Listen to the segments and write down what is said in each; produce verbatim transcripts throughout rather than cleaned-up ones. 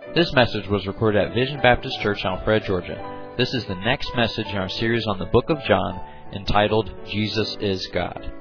This message was recorded at Vision Baptist Church in Alpharetta, Georgia. This is the next message in our series on the book of John, entitled, Jesus is God.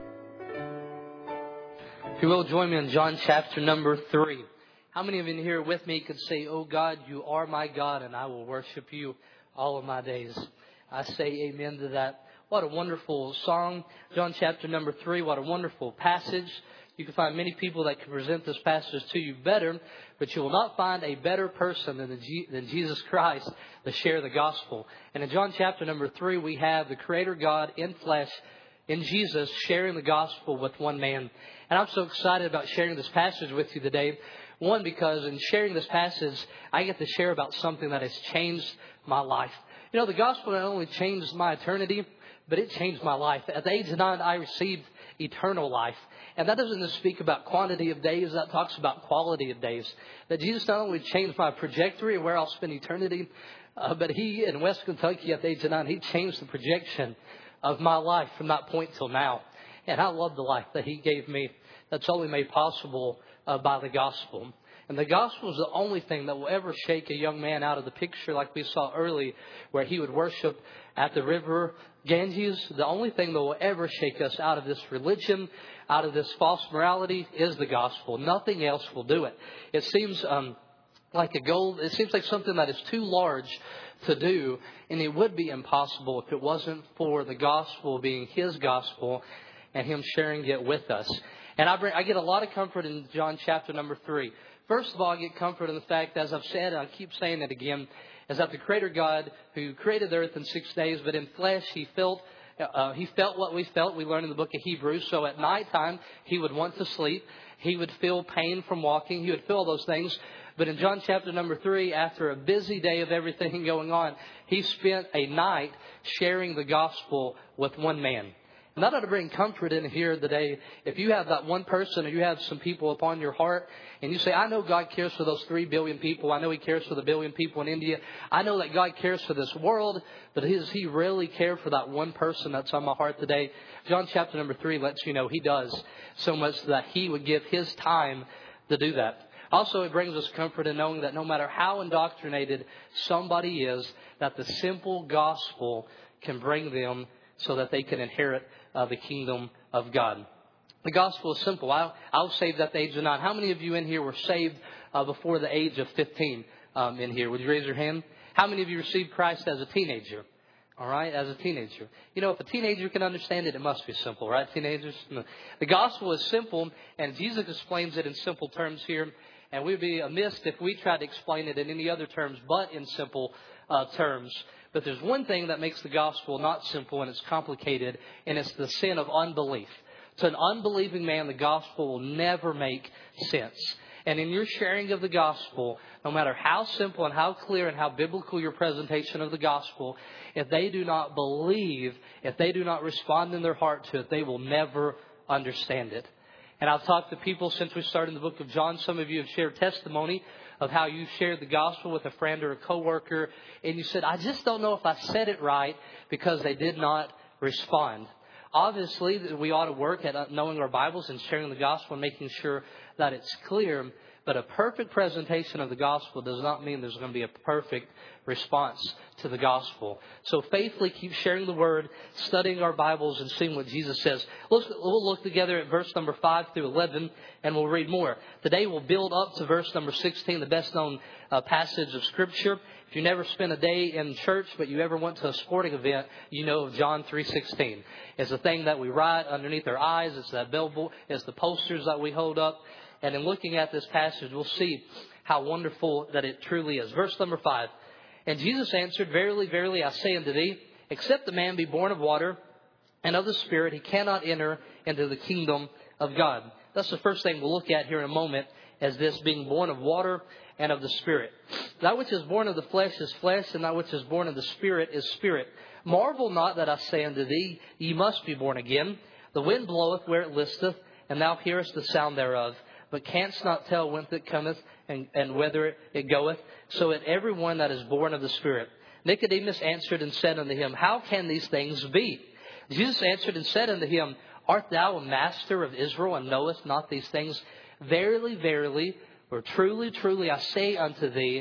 If you will, join me in John chapter number three. How many of you in here with me could say, "Oh God, you are my God, and I will worship you all of my days"? I say amen to that. What a wonderful song. John chapter number three, what a wonderful passage. You can find many people that can present this passage to you better, but you will not find a better person than, the G- than Jesus Christ to share the gospel. And in John chapter number three, we have the Creator God in flesh, in Jesus, sharing the gospel with one man. And I'm so excited about sharing this passage with you today. One, because in sharing this passage, I get to share about something that has changed my life. You know, the gospel not only changed my eternity, but it changed my life. At the age of nine, I received eternal life. And that doesn't just speak about quantity of days, that talks about quality of days. That Jesus not only changed my trajectory of where I'll spend eternity, uh, but He, in West Kentucky at the age of nine, He changed the projection of my life from that point till now. And I love the life that He gave me that's only made possible uh, by the gospel. And the gospel is the only thing that will ever shake a young man out of the picture like we saw early, where he would worship at the river Ganges. The only thing that will ever shake us out of this religion, out of this false morality, is the gospel. Nothing else will do it. It seems um, like a goal. It seems like something that is too large to do, and it would be impossible if it wasn't for the gospel being His gospel and Him sharing it with us. And I, bring, I get a lot of comfort in John chapter number three. First of all, I get comfort in the fact, as I've said, and I keep saying it again, is that the Creator God, who created the earth in six days, but in flesh, He felt uh, He felt what we felt. We learned in the book of Hebrews. So at nighttime, He would want to sleep. He would feel pain from walking. He would feel those things. But in John chapter number three, after a busy day of everything going on, He spent a night sharing the gospel with one man. And that ought to bring comfort in here today. If you have that one person, or you have some people upon your heart, and you say, "I know God cares for those three billion people. I know He cares for the billion people in India. I know that God cares for this world, but does He really care for that one person that's on my heart today?" John chapter number three lets you know He does, so much that He would give His time to do that. Also, it brings us comfort in knowing that no matter how indoctrinated somebody is, that the simple gospel can bring them so that they can inherit uh, the kingdom of God. The gospel is simple. I, I was saved at the age of nine. How many of you in here were saved uh, before the age of fifteen um, in here? Would you raise your hand? How many of you received Christ as a teenager? All right, as a teenager. You know, if a teenager can understand it, it must be simple, right, teenagers? No. The gospel is simple, and Jesus explains it in simple terms here. And we'd be amiss if we tried to explain it in any other terms but in simple uh, terms. But there's one thing that makes the gospel not simple, and it's complicated, and it's the sin of unbelief. To an unbelieving man, the gospel will never make sense. And in your sharing of the gospel, no matter how simple and how clear and how biblical your presentation of the gospel, if they do not believe, if they do not respond in their heart to it, they will never understand it. And I've talked to people since we started in the book of John. Some of you have shared testimony of how you shared the gospel with a friend or a coworker, and you said, "I just don't know if I said it right," because they did not respond. Obviously, we ought to work at knowing our Bibles and sharing the gospel and making sure that it's clear. But a perfect presentation of the gospel does not mean there's going to be a perfect response to the gospel. So faithfully keep sharing the word, studying our Bibles, and seeing what Jesus says. We'll look together at verse number five through eleven, and we'll read more. Today we'll build up to verse number sixteen, the best known uh, passage of Scripture. If you never spent a day in church, but you ever went to a sporting event, you know of John three sixteen. It's the thing that we write underneath our eyes. It's that billboard. It's the posters that we hold up. And in looking at this passage, we'll see how wonderful that it truly is. Verse number five. "And Jesus answered, Verily, verily, I say unto thee, except a man be born of water and of the Spirit, he cannot enter into the kingdom of God." That's the first thing we'll look at here in a moment, as this being born of water and of the Spirit. "That which is born of the flesh is flesh, and that which is born of the Spirit is spirit. Marvel not that I say unto thee, Ye must be born again. The wind bloweth where it listeth, and thou hearest the sound thereof, but canst not tell whence it cometh, and, and whither it goeth. So it every one that is born of the Spirit. Nicodemus answered and said unto him, How can these things be? Jesus answered and said unto him, Art thou a master of Israel, and knowest not these things? Verily, verily, or truly, truly, I say unto thee,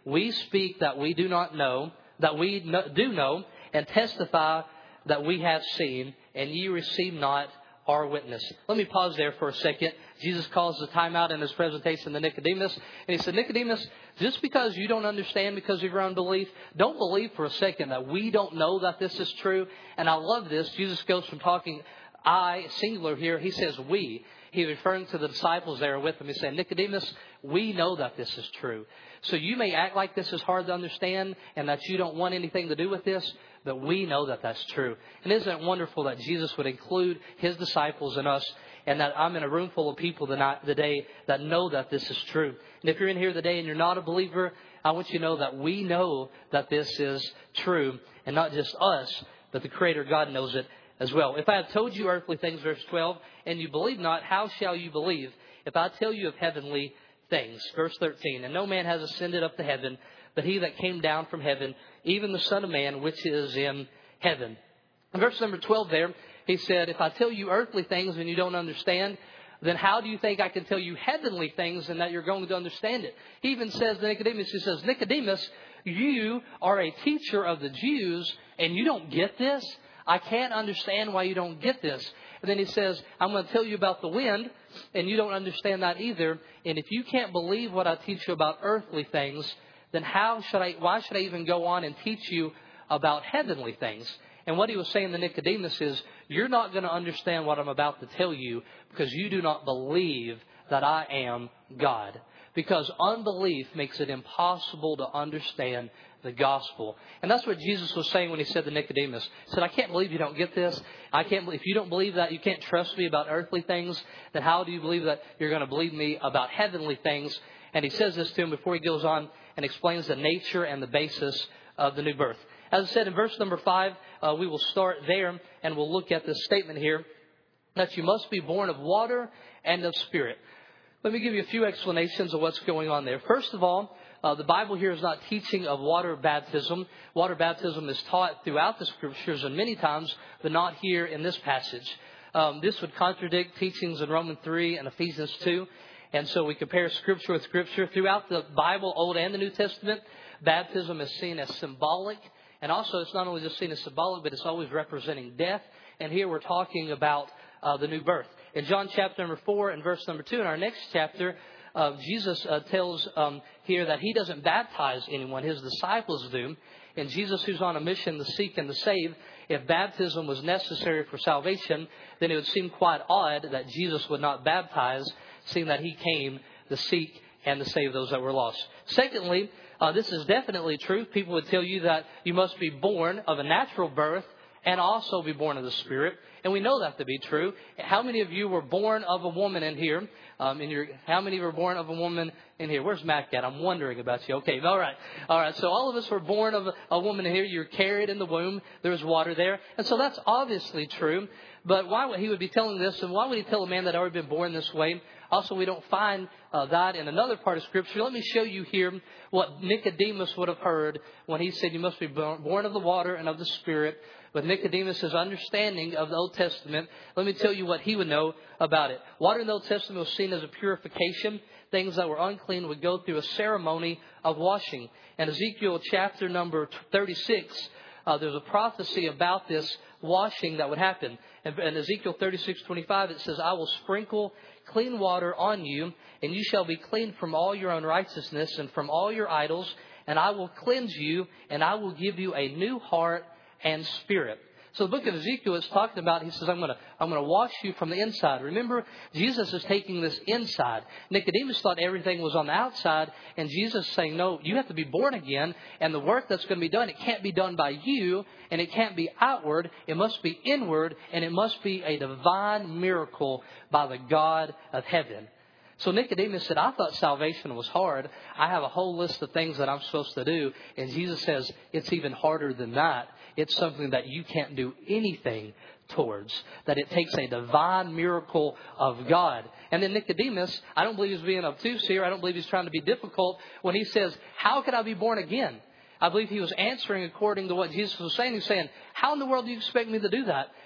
We speak that we do not know, that we no, do know, and testify that we have seen, and ye receive not our witness. Let me pause there for a second. Jesus calls the time out in his presentation to Nicodemus. And he said, Nicodemus, just because you don't understand because of your unbelief, don't believe for a second that we don't know that this is true. And I love this. Jesus goes from talking I, singular here, he says we. He's referring to the disciples there with him. He's saying, Nicodemus, we know that this is true. So you may act like this is hard to understand and that you don't want anything to do with this, but we know that that's true. And isn't it wonderful that Jesus would include his disciples and us, and that I'm in a room full of people today that know that this is true. And if you're in here today and you're not a believer, I want you to know that we know that this is true. And not just us, but the Creator God knows it as well. If I have told you earthly things, verse twelve, and you believe not, how shall you believe if I tell you of heavenly things? Verse thirteen, and no man has ascended up to heaven, but he that came down from heaven, even the Son of Man, which is in heaven. In verse number twelve there, he said, if I tell you earthly things and you don't understand, then how do you think I can tell you heavenly things and that you're going to understand it? He even says to Nicodemus, he says, Nicodemus, you are a teacher of the Jews and you don't get this? I can't understand why you don't get this. And then he says, I'm going to tell you about the wind, and you don't understand that either. And if you can't believe what I teach you about earthly things, then how should I, why should I even go on and teach you about heavenly things? And what he was saying to Nicodemus is, you're not going to understand what I'm about to tell you because you do not believe that I am God. Because unbelief makes it impossible to understand the gospel. And that's what Jesus was saying when he said to Nicodemus. He said, I can't believe you don't get this. I can't believe, if you don't believe that, you can't trust me about earthly things, then how do you believe that you're going to believe me about heavenly things? And he says this to him before he goes on and explains the nature and the basis of the new birth. As I said in verse number five, uh, we will start there and we'll look at this statement here that you must be born of water and of spirit. Let me give you a few explanations of what's going on there. First of all, uh, the Bible here is not teaching of water baptism. Water baptism is taught throughout the Scriptures and many times, but not here in this passage. Um, this would contradict teachings in Romans three and Ephesians two. And so we compare Scripture with Scripture. Throughout the Bible, Old and the New Testament, baptism is seen as symbolic. And also it's not only just seen as symbolic, but it's always representing death. And here we're talking about uh, the new birth. In John chapter number four and verse number two, in our next chapter, uh, Jesus uh, tells um, here that he doesn't baptize anyone. His disciples do. And Jesus, who's on a mission to seek and to save, if baptism was necessary for salvation, then it would seem quite odd that Jesus would not baptize, seeing that he came to seek and to save those that were lost. Secondly, uh, this is definitely true. People would tell you that you must be born of a natural birth and also be born of the Spirit. And we know that to be true. How many of you were born of a woman in here? Um, in your, how many were born of a woman in here? Where's Mac at? I'm wondering about you. Okay, all right. All right, so all of us were born of a, a woman in here. You're carried in the womb. There was water there. And so that's obviously true. But why would he would be telling this? And why would he tell a man that had already been born this way? Also, we don't find uh, that in another part of Scripture. Let me show you here what Nicodemus would have heard when he said you must be born of the water and of the Spirit. With Nicodemus' understanding of the Old Testament, let me tell you what he would know about it. Water in the Old Testament was seen as a purification. Things that were unclean would go through a ceremony of washing. In Ezekiel chapter number thirty-six, uh, there's a prophecy about this washing that would happen. In, in Ezekiel thirty-six twenty-five, it says, I will sprinkle clean water on you, and you shall be clean from all your unrighteousness and from all your idols, and I will cleanse you, and I will give you a new heart and spirit. So the book of Ezekiel is talking about, he says, I'm going to I'm going to wash you from the inside. Remember, Jesus is taking this inside. Nicodemus thought everything was on the outside, and Jesus is saying, no, you have to be born again, and the work that's going to be done, it can't be done by you, and it can't be outward. It must be inward, and it must be a divine miracle by the God of heaven. So Nicodemus said, I thought salvation was hard. I have a whole list of things that I'm supposed to do. And Jesus says, it's even harder than that. It's something that you can't do anything towards. That it takes a divine miracle of God. And then Nicodemus, I don't believe he's being obtuse here. I don't believe he's trying to be difficult when he says, how can I be born again? I believe he was answering according to what Jesus was saying. He's saying, how in the world do you expect me to do that?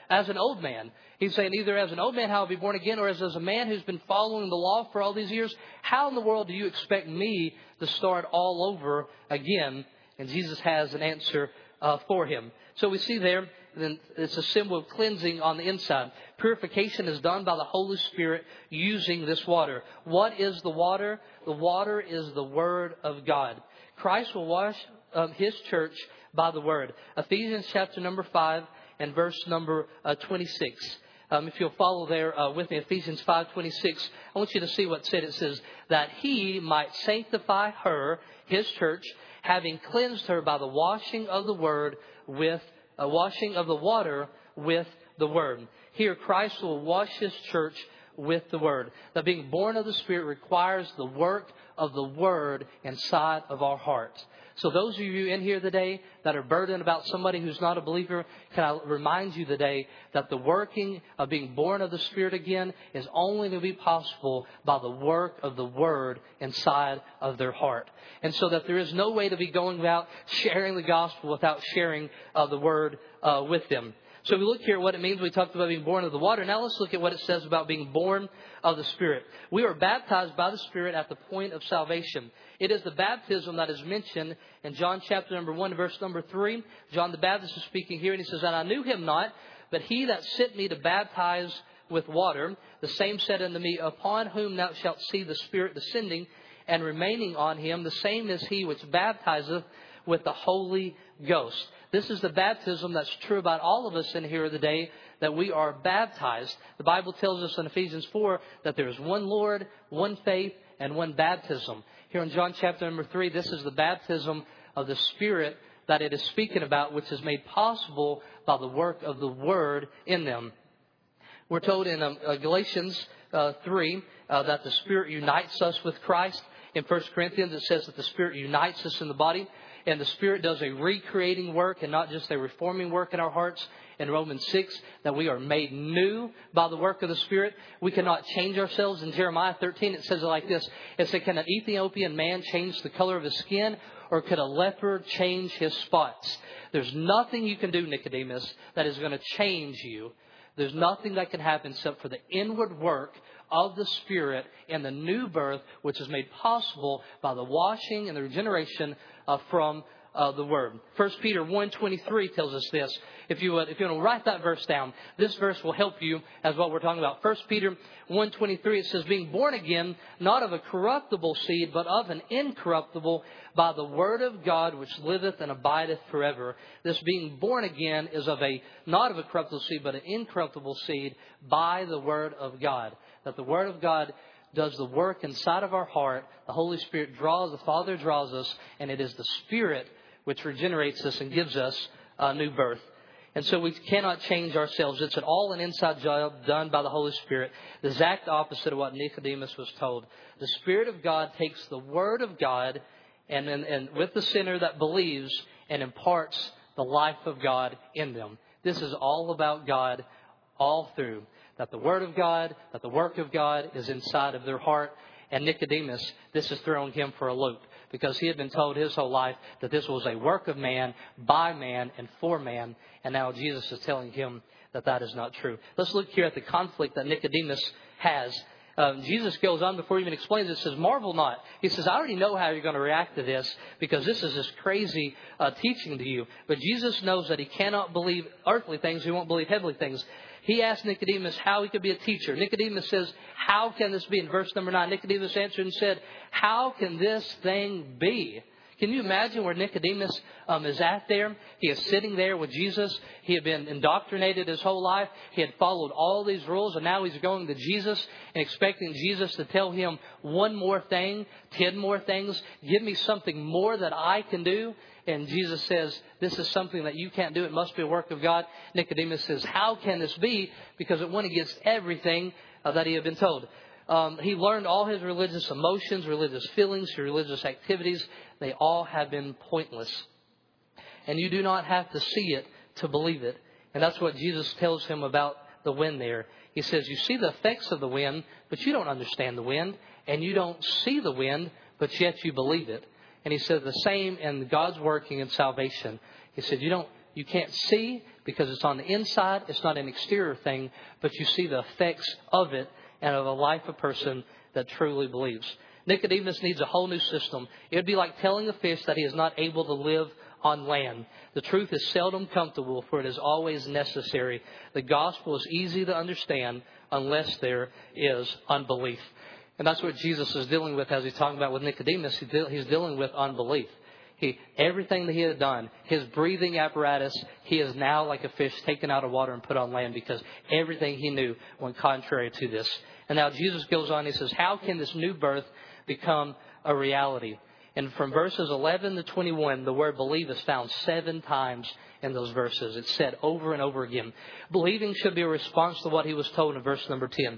as an old man. He's saying either as an old man, how I'll be born again, or as, as a man who's been following the law for all these years, how in the world do you expect me to start all over again? And Jesus has an answer uh, for him. So we see there, then it's a symbol of cleansing on the inside. Purification is done by the Holy Spirit using this water. What is the water? The water is the Word of God. Christ will wash um, His church by the Word. Ephesians chapter number five and verse number uh, twenty-six. Um, if you'll follow there uh, with me, Ephesians five twenty-six, I want you to see what it said. It says, that He might sanctify her, His church, having cleansed her by the washing of the Word with a washing of the water with the Word. Here, Christ will wash His church with the Word. That being born of the Spirit requires the work of the Word inside of our hearts. So those of you in here today that are burdened about somebody who's not a believer, can I remind you today that the working of being born of the Spirit again is only going to be possible by the work of the Word inside of their heart. And so that there is no way to be going about sharing the gospel without sharing uh, the Word uh, with them. So we look here at what it means. We talked about being born of the water. Now let's look at what it says about being born of the Spirit. We are baptized by the Spirit at the point of salvation. It is the baptism that is mentioned in John chapter number one, verse number three. John the Baptist is speaking here, and he says, and I knew him not, but he that sent me to baptize with water, the same said unto me, upon whom thou shalt see the Spirit descending and remaining on him, the same is he which baptizeth with the Holy Ghost. This is the baptism that's true about all of us in here today, that we are baptized. The Bible tells us in Ephesians four that there is one Lord, one faith, and one baptism. Here in John chapter number three, this is the baptism of the Spirit that it is speaking about, which is made possible by the work of the Word in them. We're told in um, uh, Galatians uh, three uh, that the Spirit unites us with Christ. In First Corinthians, it says that the Spirit unites us in the body. And the Spirit does a recreating work and not just a reforming work in our hearts. In Romans six, that we are made new by the work of the Spirit. We cannot change ourselves. In Jeremiah thirteen, it says it like this. It says, can an Ethiopian man change the color of his skin? Or could a leper change his spots? There's nothing you can do, Nicodemus, that is going to change you. There's nothing that can happen except for the inward work of the Spirit and the new birth, which is made possible by the washing and the regeneration uh, from uh, the Word. First Peter one twenty-three tells us this. If you, uh, if you want to write that verse down, this verse will help you as what we're talking about. First Peter one twenty-three, it says, being born again, not of a corruptible seed, but of an incorruptible, by the Word of God, which liveth and abideth forever. This being born again is of a, not of a corruptible seed, but an incorruptible seed by the Word of God. That the Word of God does the work inside of our heart. The Holy Spirit draws, the Father draws us, and it is the Spirit which regenerates us and gives us a new birth. And so we cannot change ourselves. It's an all an inside job done by the Holy Spirit. The exact opposite of what Nicodemus was told. The Spirit of God takes the Word of God and, and, and with the sinner that believes and imparts the life of God in them. This is all about God all through. That the Word of God, that the work of God is inside of their heart. And Nicodemus, this is throwing him for a loop. Because he had been told his whole life that this was a work of man, by man, and for man. And now Jesus is telling him that that is not true. Let's look here at the conflict that Nicodemus has. Um, Jesus goes on before he even explains it. Says, marvel not. He says, I already know how you're going to react to this because this is just crazy uh, teaching to you. But Jesus knows that he cannot believe earthly things. He won't believe heavenly things. He asked Nicodemus how he could be a teacher. Nicodemus says, how can this be? In verse number nine, Nicodemus answered and said, how can this thing be? Can you imagine where Nicodemus um, is at there? He is sitting there with Jesus. He had been indoctrinated his whole life. He had followed all these rules, and now he's going to Jesus and expecting Jesus to tell him one more thing, ten more things. Give me something more that I can do. And Jesus says, this is something that you can't do. It must be a work of God. Nicodemus says, how can this be? Because it went against everything uh, that he had been told. Um, he learned all his religious emotions, religious feelings, religious activities. They all have been pointless. And you do not have to see it to believe it. And that's what Jesus tells him about the wind there. He says, you see the effects of the wind, but you don't understand the wind. And you don't see the wind, but yet you believe it. And he said the same in God's working in salvation. He said, you don't, you can't see, because it's on the inside. It's not an exterior thing, but you see the effects of it and of a life of a person that truly believes. Nicodemus needs a whole new system. It would be like telling a fish that he is not able to live on land. The truth is seldom comfortable, for it is always necessary. The gospel is easy to understand unless there is unbelief. And that's what Jesus is dealing with as he's talking about with Nicodemus. He's dealing with unbelief. He, everything that he had done, his breathing apparatus, he is now like a fish taken out of water and put on land because everything he knew went contrary to this. And now Jesus goes on, he says, how can this new birth become a reality? And from verses eleven to twenty-one, the word believe is found seven times in those verses. It's said over and over again. Believing should be a response to what he was told in verse number ten.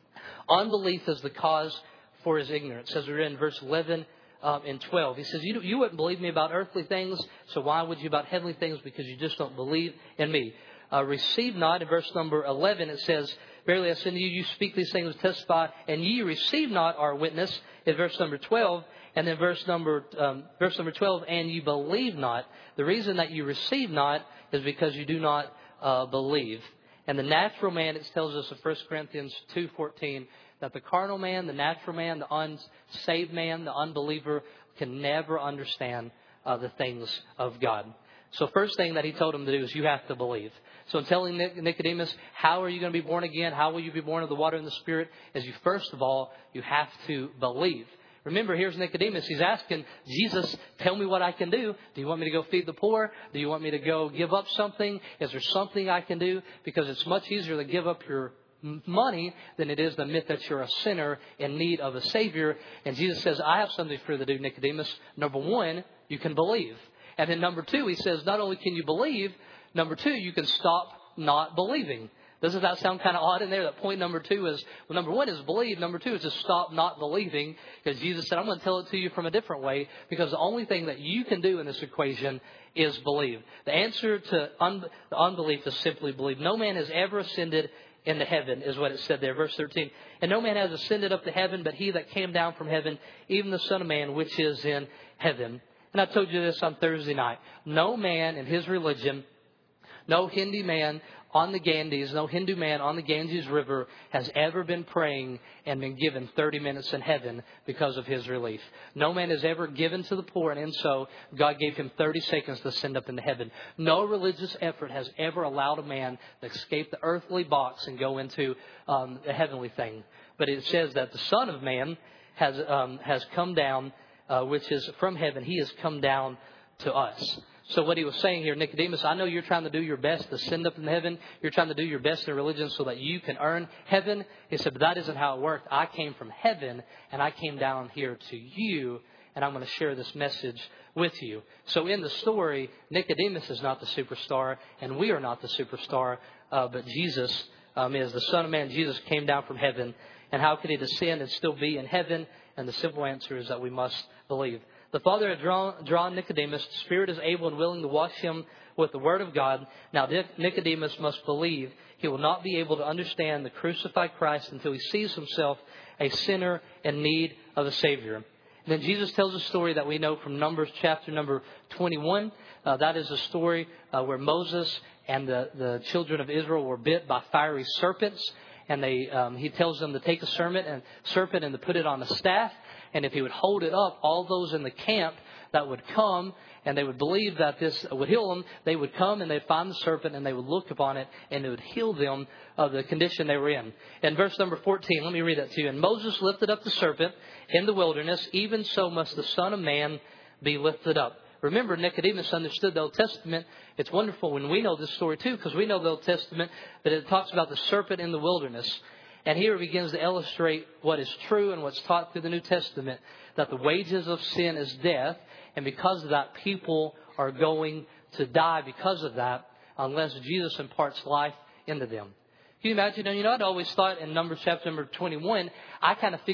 Unbelief is the cause for his ignorance. As we read in verse eleven um, and twelve, he says, you, you wouldn't believe me about earthly things, so why would you about heavenly things? Because you just don't believe in me. Uh, receive not, in verse number eleven, it says, verily I say to you, you speak these things, testify, and ye receive not our witness, in verse number twelve. And then verse number um, verse number twelve, and you believe not. The reason that you receive not is because you do not uh, believe. And the natural man, it tells us in First Corinthians two fourteen, that the carnal man, the natural man, the unsaved man, the unbeliever can never understand uh, the things of God. So first thing that he told him to do is you have to believe. So in telling Nicodemus, how are you going to be born again? How will you be born of the water and the Spirit? Is you first of all, you have to believe. Remember, here's Nicodemus. He's asking, Jesus, tell me what I can do. Do you want me to go feed the poor? Do you want me to go give up something? Is there something I can do? Because it's much easier to give up your money than it is to admit that you're a sinner in need of a Savior. And Jesus says, I have something for you to do, Nicodemus. Number one, you can believe. And then number two, he says, not only can you believe, number two, you can stop not believing. Doesn't that sound kind of odd in there? That point number two is, well, number one is believe. Number two is to stop not believing. Because Jesus said, I'm going to tell it to you from a different way. Because the only thing that you can do in this equation is believe. The answer to un- the unbelief is simply believe. No man has ever ascended into heaven, is what it said there, verse thirteen. And no man has ascended up to heaven, but he that came down from heaven, even the Son of Man, which is in heaven. And I told you this on Thursday night. No man in his religion, no Hindu man on the Ganges, no Hindu man on the Ganges River has ever been praying and been given thirty minutes in heaven because of his relief. No man has ever given to the poor, and in so God gave him thirty seconds to send up into heaven. No religious effort has ever allowed a man to escape the earthly box and go into um, the heavenly thing. But it says that the Son of Man has um, has come down, uh, which is from heaven. He has come down to us. So what he was saying here, Nicodemus, I know you're trying to do your best to send up in heaven. You're trying to do your best in religion so that you can earn heaven. He said, but that isn't how it worked. I came from heaven and I came down here to you, and I'm going to share this message with you. So in the story, Nicodemus is not the superstar and we are not the superstar, uh, but Jesus um, is. The Son of Man, Jesus, came down from heaven. And how could he descend and still be in heaven? And the simple answer is that we must believe. The Father had drawn, drawn Nicodemus. The Spirit is able and willing to wash him with the Word of God. Now Nicodemus must believe. He will not be able to understand the crucified Christ until he sees himself a sinner in need of a Savior. And then Jesus tells a story that we know from Numbers chapter number twenty-one. Uh, that is a story uh, where Moses and the, the children of Israel were bit by fiery serpents. And they, um, he tells them to take a serpent and, serpent and to put it on a staff. And if he would hold it up, all those in the camp that would come and they would believe that this would heal them, they would come and they'd find the serpent and they would look upon it and it would heal them of the condition they were in. In verse number fourteen, let me read that to you. And Moses lifted up the serpent in the wilderness, even so must the Son of Man be lifted up. Remember, Nicodemus understood the Old Testament. It's wonderful when we know this story too, because we know the Old Testament, that it talks about the serpent in the wilderness. And here it begins to illustrate what is true and what's taught through the New Testament, that the wages of sin is death. And because of that, people are going to die because of that, unless Jesus imparts life into them. Can you imagine? And you know, I'd always thought in Numbers chapter number twenty-one, I kind of figured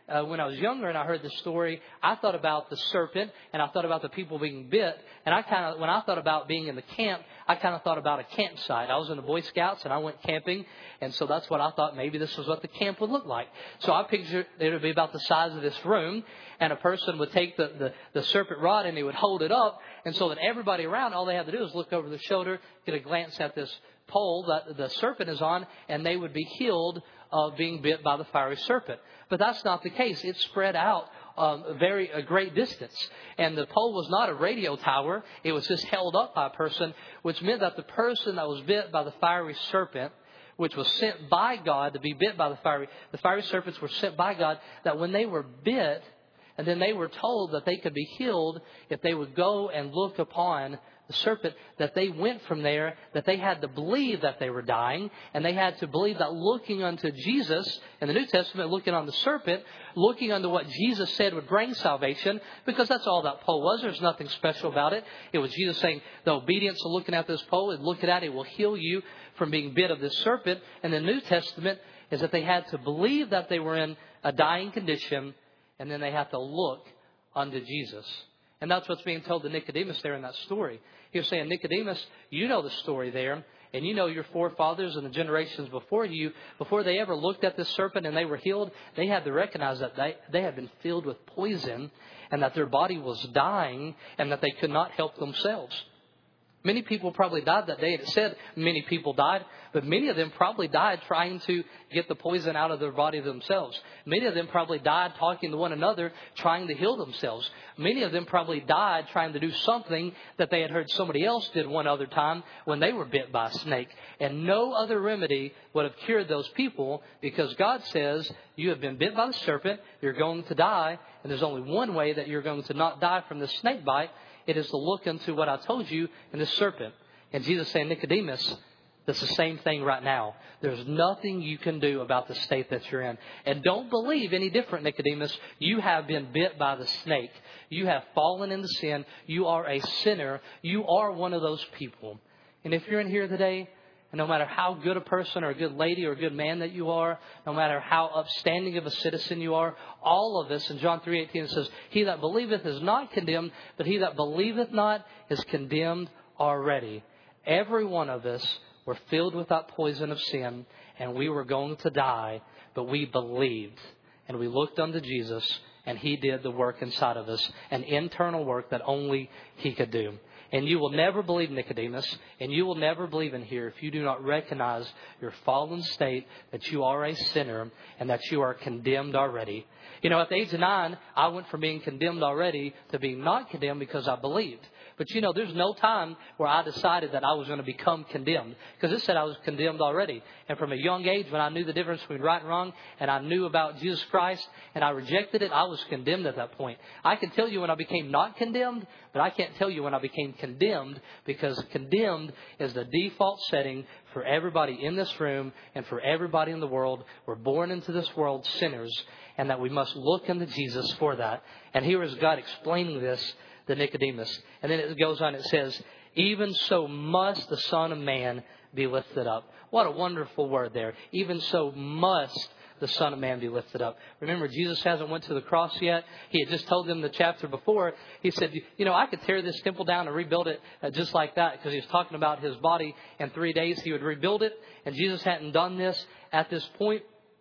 uh, when I was younger and I heard the story, I thought about the serpent and I thought about the people being bit. And I kind of, when I thought about being in the camp, I kind of thought about a campsite. I was in the Boy Scouts and I went camping. And so that's what I thought maybe this was what the camp would look like. So I pictured it would be about the size of this room. And a person would take the, the, the serpent rod and he would hold it up. And so that everybody around, all they had to do is look over their shoulder, get a glance at this pole that the serpent is on, and they would be healed of being bit by the fiery serpent. But that's not the case. It spread out um, a very a great distance. And the pole was not a radio tower. It was just held up by a person, which meant that the person that was bit by the fiery serpent, which was sent by God to be bit by the fiery, the fiery serpents were sent by God, that when they were bit, and then they were told that they could be healed if they would go and look upon the serpent, that they went from there, that they had to believe that they were dying, and they had to believe that looking unto Jesus in the New Testament, looking on the serpent, looking unto what Jesus said would bring salvation, because that's all that pole was. There's nothing special about it. It was Jesus saying the obedience of looking at this pole and looking at it will heal you from being bit of this serpent. And the New Testament is that they had to believe that they were in a dying condition, and then they had to look unto Jesus. And that's what's being told to Nicodemus there in that story. He was saying, Nicodemus, you know the story there. And you know your forefathers and the generations before you, before they ever looked at this serpent and they were healed, they had to recognize that they, they had been filled with poison and that their body was dying and that they could not help themselves. Many people probably died that day. And it said many people died, but many of them probably died trying to get the poison out of their body themselves. Many of them probably died talking to one another, trying to heal themselves. Many of them probably died trying to do something that they had heard somebody else did one other time when they were bit by a snake. And no other remedy would have cured those people, because God says, you have been bit by the serpent, you're going to die, and there's only one way that you're going to not die from the snake bite. It is to look into what I told you in the serpent. And Jesus saying, Nicodemus, that's the same thing right now. There's nothing you can do about the state that you're in. And don't believe any different, Nicodemus. You have been bit by the snake. You have fallen into sin. You are a sinner. You are one of those people. And if you're in here today, and no matter how good a person or a good lady or a good man that you are, no matter how upstanding of a citizen you are, all of this, in John three eighteen it says, he that believeth is not condemned, but he that believeth not is condemned already. Every one of us were filled with that poison of sin, and we were going to die, but we believed. And we looked unto Jesus, and he did the work inside of us, an internal work that only he could do. And you will never believe, Nicodemus, and you will never believe in here if you do not recognize your fallen state, that you are a sinner and that you are condemned already. You know, at the age of nine, I went from being condemned already to being not condemned because I believed. But, you know, there's no time where I decided that I was going to become condemned, because it said I was condemned already. And from a young age, when I knew the difference between right and wrong, and I knew about Jesus Christ, and I rejected it, I was condemned at that point. I can tell you when I became not condemned, but I can't tell you when I became condemned, because condemned is the default setting for everybody in this room and for everybody in the world. We're born into this world sinners, and that we must look unto Jesus for that. And here is God explaining this to Nicodemus. And then it goes on, it says, even so must the Son of Man be lifted up. What a wonderful word there. Even so must the Son of Man be lifted up. Remember, Jesus hasn't went to the cross yet. He had just told them the chapter before. He said, you know, I could tear this temple down and rebuild it just like that, because he was talking about his body. In three days he would rebuild it. And Jesus hadn't done this at this point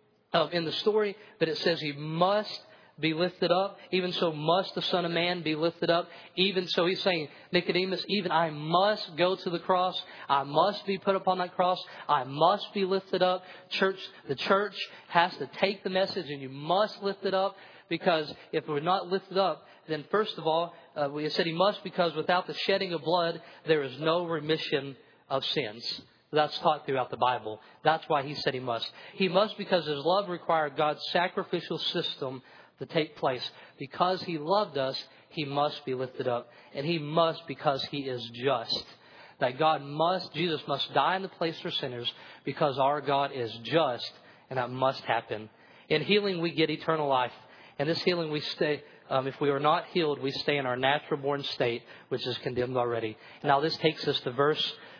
of in the story, but it says he must be lifted up. Even so must the Son of Man be lifted up. Even so, he's saying, Nicodemus, even I must go to the cross. I must be put upon that cross. I must be lifted up. Church, the church has to take the message, and you must lift it up, because if we're not lifted up, then first of all, uh, we said he must, because without the shedding of blood, there is no remission of sins. That's taught throughout the Bible. That's why he said he must. He must because his love required God's sacrificial system to take place. Because he loved us, he must be lifted up. And he must because he is just. That God must, Jesus must die in the place for sinners, because our God is just, and that must happen. In healing, we get eternal life. And this healing, we stay, um, if we are not healed, we stay in our natural born state, which is condemned already. Now this takes us to verse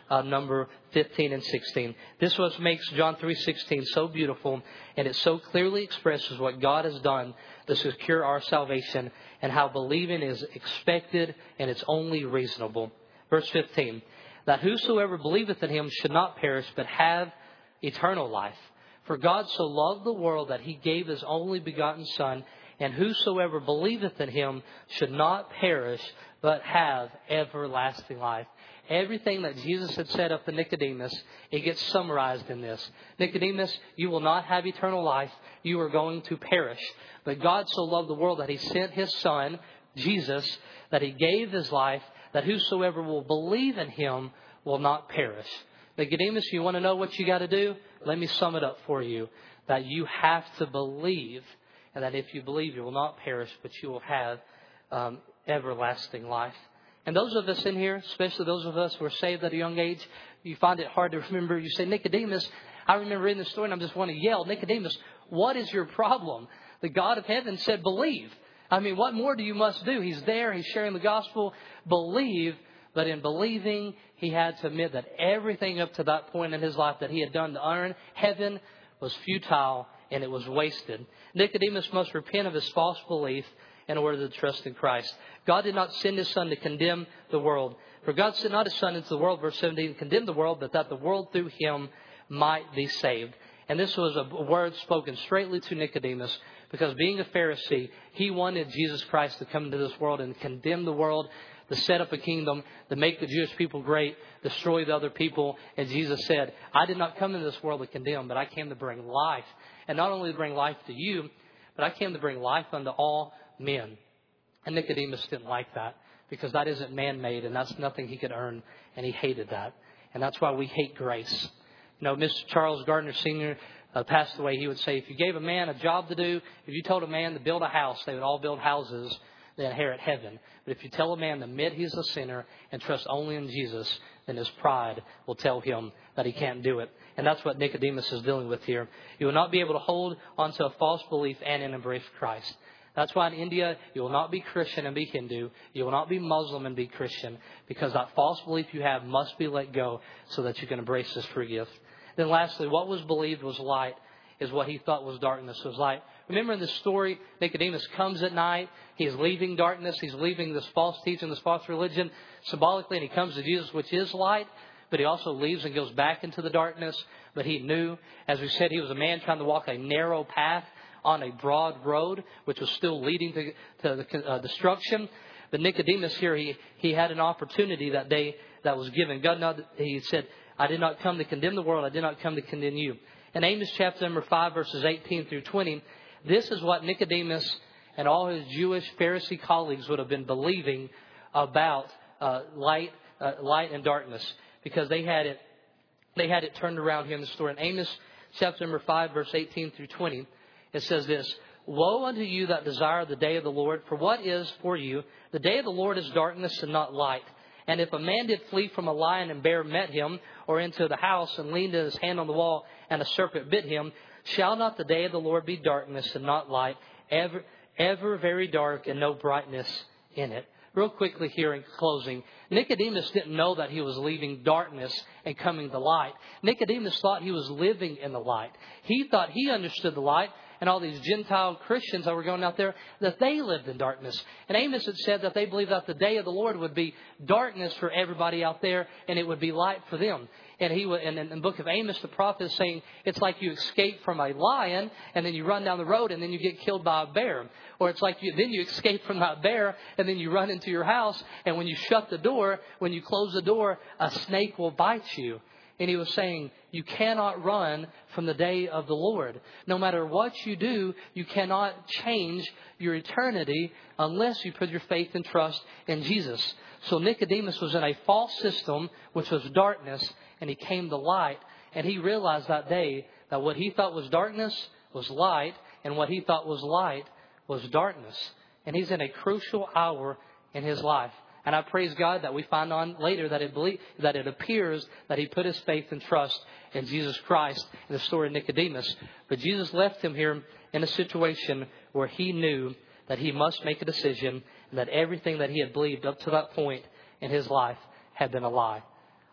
uh, number fifteen and sixteen. This is what makes John three sixteen so beautiful, and it so clearly expresses what God has done to secure our salvation and how believing is expected and it's only reasonable. Verse fifteen, that whosoever believeth in him should not perish, but have eternal life. For God so loved the world that he gave his only begotten Son, and whosoever believeth in him should not perish, but have everlasting life. Everything that Jesus had said up to Nicodemus, it gets summarized in this. Nicodemus, you will not have eternal life. You are going to perish. But God so loved the world that he sent his Son, Jesus, that he gave his life, that whosoever will believe in him will not perish. Nicodemus, you want to know what you got to do? Let me sum it up for you. That you have to believe, and that if you believe, you will not perish, but you will have um, everlasting life. And those of us in here, especially those of us who are saved at a young age, you find it hard to remember. You say, Nicodemus, I remember reading the story and I just want to yell, Nicodemus, what is your problem? The God of heaven said, believe. I mean, what more do you must do? He's there. He's sharing the gospel. Believe. But in believing, he had to admit that everything up to that point in his life that he had done to earn heaven was futile and it was wasted. Nicodemus must repent of his false belief in order to trust in Christ. God did not send his Son to condemn the world. For God sent not his Son into the world, verse seventeen, to condemn the world, but that the world through him might be saved. And this was a word spoken straightly to Nicodemus, because being a Pharisee, he wanted Jesus Christ to come into this world and condemn the world, to set up a kingdom, to make the Jewish people great, destroy the other people. And Jesus said, I did not come into this world to condemn, but I came to bring life. And not only to bring life to you, but I came to bring life unto all men. And Nicodemus didn't like that, because that isn't man-made and that's nothing he could earn. And he hated that. And that's why we hate grace. You know, Mister Charles Gardner Senior Uh, passed away. He would say, if you gave a man a job to do, if you told a man to build a house, they would all build houses that inherit heaven. But if you tell a man to admit he's a sinner and trust only in Jesus, then his pride will tell him that he can't do it. And that's what Nicodemus is dealing with here. You will not be able to hold onto a false belief and embrace Christ. That's why in India, you will not be Christian and be Hindu. You will not be Muslim and be Christian, because that false belief you have must be let go so that you can embrace this free gift. Then lastly, what was believed was light is what he thought was darkness was light. Remember in the story, Nicodemus comes at night. He's leaving darkness. He's leaving this false teaching, this false religion symbolically, and he comes to Jesus, which is light. But he also leaves and goes back into the darkness. But he knew, as we said, he was a man trying to walk a narrow path on a broad road, which was still leading to, to the, uh, destruction. But Nicodemus here, he, he had an opportunity that day that was given. God, not, he said, I did not come to condemn the world. I did not come to condemn you. In Amos chapter number five, verses eighteen through twenty, this is what Nicodemus and all his Jewish Pharisee colleagues would have been believing about uh, light, uh, light and darkness, because they had it, they had it turned around here in the story. In Amos chapter number five, verse eighteen through twenty, it says this: Woe unto you that desire the day of the Lord! For what is for you? The day of the Lord is darkness and not light. And if a man did flee from a lion and bear met him, or into the house and leaned his hand on the wall, and a serpent bit him, shall not the day of the Lord be darkness and not light, ever, ever very dark and no brightness in it? Real quickly here in closing, Nicodemus didn't know that he was leaving darkness and coming to light. Nicodemus thought he was living in the light. He thought he understood the light, and all these Gentile Christians that were going out there, that they lived in darkness. And Amos had said that they believed that the day of the Lord would be darkness for everybody out there, and it would be light for them. And he would, and in the book of Amos, the prophet is saying it's like you escape from a lion, and then you run down the road, and then you get killed by a bear. Or it's like you, then you escape from that bear, and then you run into your house, and when you shut the door, when you close the door, a snake will bite you. And he was saying, you cannot run from the day of the Lord. No matter what you do, you cannot change your eternity unless you put your faith and trust in Jesus. So Nicodemus was in a false system, which was darkness, and he came to light. And he realized that day that what he thought was darkness was light, and what he thought was light was darkness. And he's in a crucial hour in his life. And I praise God that we find on later that it believe, that it appears that he put his faith and trust in Jesus Christ in the story of Nicodemus. But Jesus left him here in a situation where he knew that he must make a decision, and that everything that he had believed up to that point in his life had been a lie.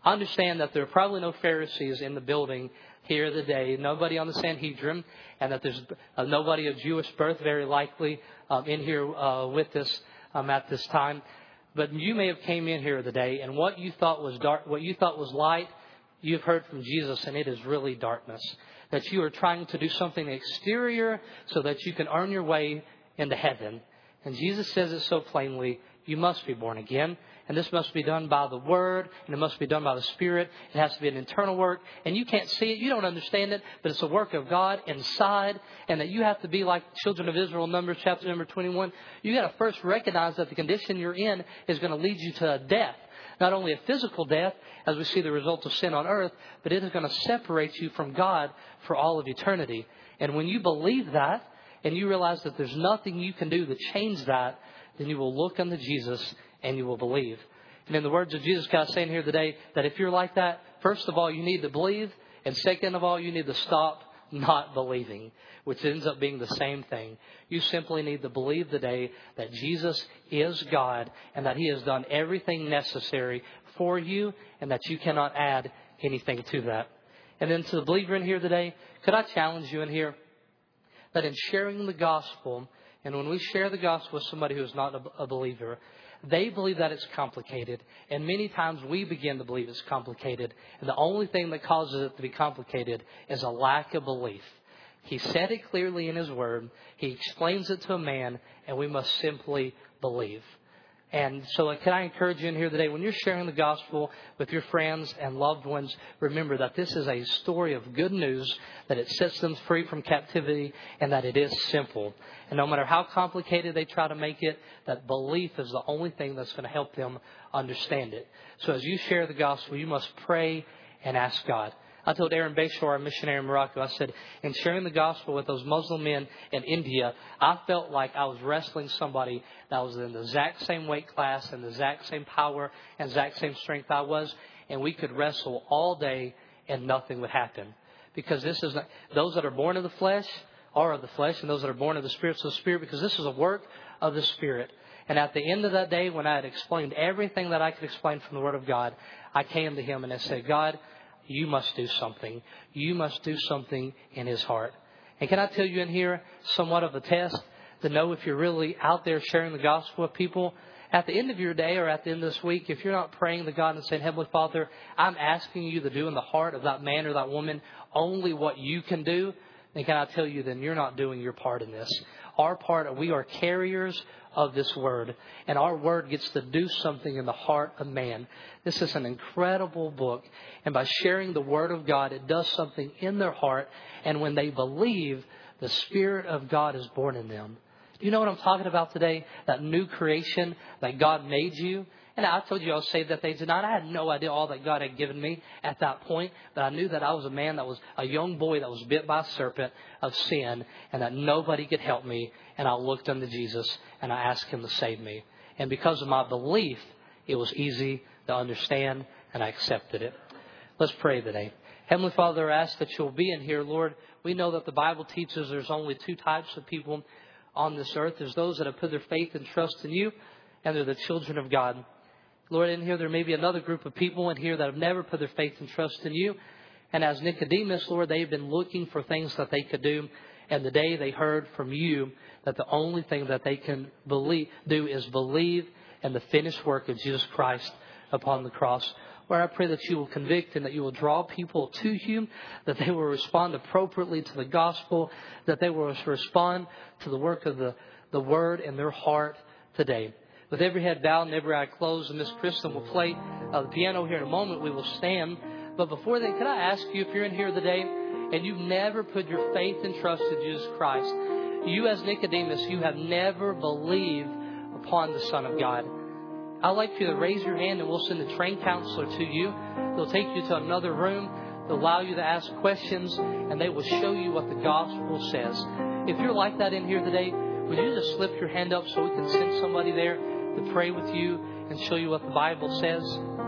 I understand that there are probably no Pharisees in the building here today, nobody on the Sanhedrin, and that there's uh, nobody of Jewish birth, very likely, um, in here uh, with us um, at this time. But you may have came in here today, and what you thought was dark, what you thought was light, you've heard from Jesus, and it is really darkness. That you are trying to do something exterior so that you can earn your way into heaven. And Jesus says it so plainly, you must be born again. And this must be done by the Word, and it must be done by the Spirit. It has to be an internal work. And you can't see it, you don't understand it, but it's a work of God inside. And that you have to be like children of Israel, Numbers chapter number twenty-one. You got to first recognize that the condition you're in is going to lead you to a death. Not only a physical death, as we see the result of sin on earth, but it is going to separate you from God for all of eternity. And when you believe that, and you realize that there's nothing you can do to change that, then you will look unto Jesus and you will believe. And in the words of Jesus, God is saying here today that if you're like that, first of all, you need to believe. And second of all, you need to stop not believing, which ends up being the same thing. You simply need to believe today that Jesus is God and that He has done everything necessary for you and that you cannot add anything to that. And then to the believer in here today, could I challenge you in here that in sharing the gospel, and when we share the gospel with somebody who is not a believer, they believe that it's complicated. And many times we begin to believe it's complicated. And the only thing that causes it to be complicated is a lack of belief. He said it clearly in His Word. He explains it to a man, and we must simply believe. And so can I encourage you in here today, when you're sharing the gospel with your friends and loved ones, remember that this is a story of good news, that it sets them free from captivity, and that it is simple. And no matter how complicated they try to make it, that belief is the only thing that's going to help them understand it. So as you share the gospel, you must pray and ask God. I told Aaron Bayshore, our missionary in Morocco, I said, in sharing the gospel with those Muslim men in India, I felt like I was wrestling somebody that was in the exact same weight class and the exact same power and exact same strength I was. And we could wrestle all day and nothing would happen. Because this is not, those that are born of the flesh are of the flesh, and those that are born of the Spirit are of the Spirit, because this is a work of the Spirit. And at the end of that day, when I had explained everything that I could explain from the Word of God, I came to Him and I said, God, you must do something. You must do something in his heart. And can I tell you in here, somewhat of a test to know if you're really out there sharing the gospel with people? At the end of your day or at the end of this week, if you're not praying to God and saying, Heavenly Father, I'm asking you to do in the heart of that man or that woman only what you can do, then can I tell you, then you're not doing your part in this. Our part, we are carriers of this word, and our word gets to do something in the heart of man. This is an incredible book, and by sharing the word of God, it does something in their heart, and when they believe, the Spirit of God is born in them. Do you know what I'm talking about today? That new creation that God made you. And I told you I was saved at the age of nine. I had no idea all that God had given me at that point. But I knew that I was a man that was a young boy that was bit by a serpent of sin, and that nobody could help me. And I looked unto Jesus and I asked Him to save me. And because of my belief, it was easy to understand, and I accepted it. Let's pray today. Heavenly Father, I ask that you'll be in here, Lord. We know that the Bible teaches there's only two types of people on this earth. There's those that have put their faith and trust in you, and they're the children of God. Lord, in here there may be another group of people in here that have never put their faith and trust in you. And as Nicodemus, Lord, they've been looking for things that they could do. And the day they heard from you that the only thing that they can believe, do is believe in the finished work of Jesus Christ upon the cross. Lord, I pray that you will convict and that you will draw people to you, that they will respond appropriately to the gospel, that they will respond to the work of the, the word in their heart today. With every head bowed and every eye closed, and Miss Kristen will play uh, the piano here in a moment. We will stand. But before then, could I ask you, if you're in here today and you've never put your faith and trust in Jesus Christ, you as Nicodemus, you have never believed upon the Son of God. I'd like for you to raise your hand and we'll send a trained counselor to you. They'll take you to another room. They'll allow you to ask questions, and they will show you what the gospel says. If you're like that in here today, would you just slip your hand up so we can send somebody there to pray with you and show you what the Bible says?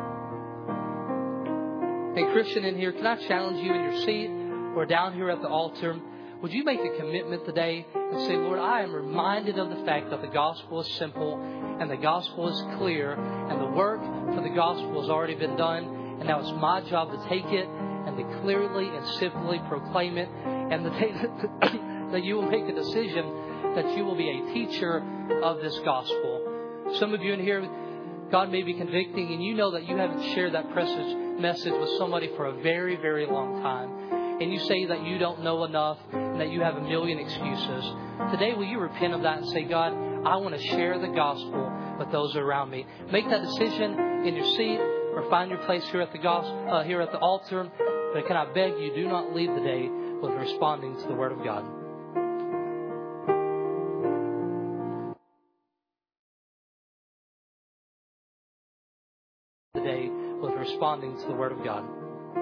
Hey, Christian in here, can I challenge you in your seat or down here at the altar? Would you make a commitment today and say, Lord, I am reminded of the fact that the gospel is simple and the gospel is clear and the work for the gospel has already been done, And now it's my job to take it and to clearly and simply proclaim it. And the day that, that you will make a decision that you will be a teacher of this gospel. Some of you in here, God may be convicting, and you know that you haven't shared that message with somebody for a very, very long time. And you say that you don't know enough and that you have a million excuses. Today, will you repent of that and say, God, I want to share the gospel with those around me. Make that decision in your seat or find your place here at the gospel, uh, here at the altar. But can I beg you, do not leave the day with responding to the Word of God. The day with responding to the Word of God.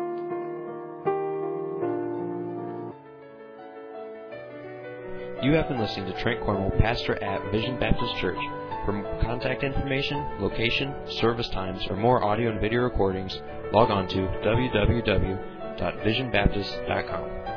You have been listening to Trent Cornwell, pastor at Vision Baptist Church. For contact information, location, service times, or more audio and video recordings, log on to w w w dot vision baptist dot com.